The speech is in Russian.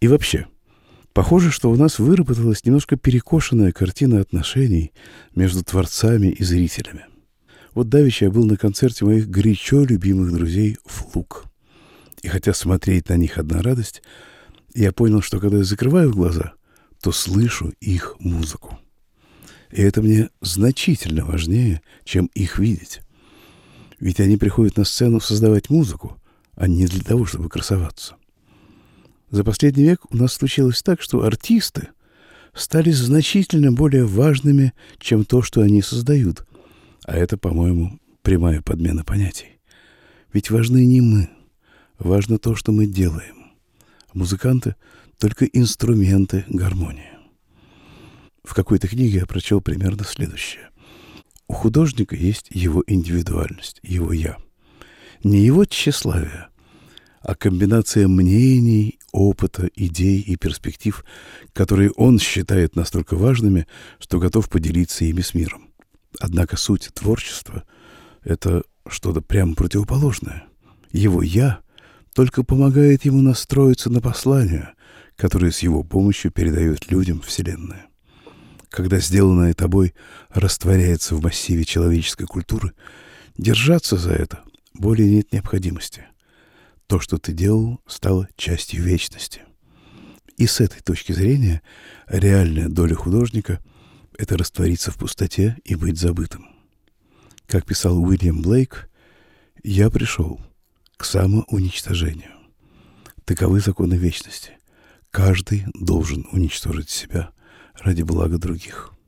И вообще, похоже, что у нас выработалась немножко перекошенная картина отношений между творцами и зрителями. Вот давеча я был на концерте моих горячо любимых друзей «Флук». И хотя смотреть на них одна радость, я понял, что когда я закрываю глаза, то слышу их музыку. И это мне значительно важнее, чем их видеть. Ведь они приходят на сцену создавать музыку, а не для того, чтобы красоваться. За последний век у нас случилось так, что артисты стали значительно более важными, чем то, что они создают. А это, по-моему, прямая подмена понятий. Ведь важны не мы, важно то, что мы делаем. Музыканты — только инструменты гармонии. В какой-то книге я прочел примерно следующее. У художника есть его индивидуальность, его «я». Не его тщеславие, а комбинация мнений, опыта, идей и перспектив, которые он считает настолько важными, что готов поделиться ими с миром. Однако суть творчества — это что-то прямо противоположное. Его «я» только помогает ему настроиться на послание, которое с его помощью передает людям Вселенная. Когда сделанное тобой растворяется в массиве человеческой культуры, держаться за это более нет необходимости. То, что ты делал, стало частью вечности. И с этой точки зрения реальная доля художника — это раствориться в пустоте и быть забытым. Как писал Уильям Блейк, «Я пришел к самоуничтожению. Таковы законы вечности. Каждый должен уничтожить себя ради блага других».